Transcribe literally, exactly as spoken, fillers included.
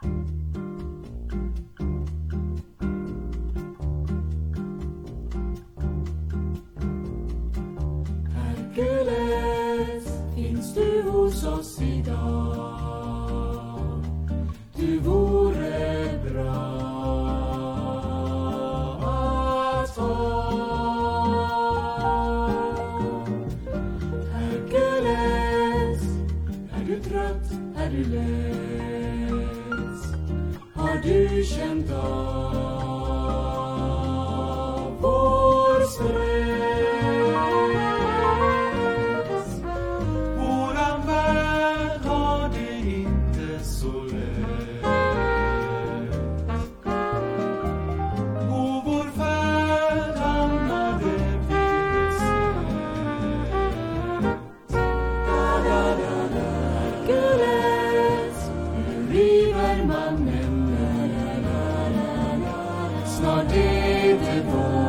Herkules, finns du hos oss idag? Du vore bra att ha. Herkules, är du trött, är du less? Har du känt av vår stress? Våran värld har det inte så lätt. På vår färd hamnade vi snett. Da, da, da, da, Herkules, nu river mannen. La, la, la, la, la. Snart är det vår.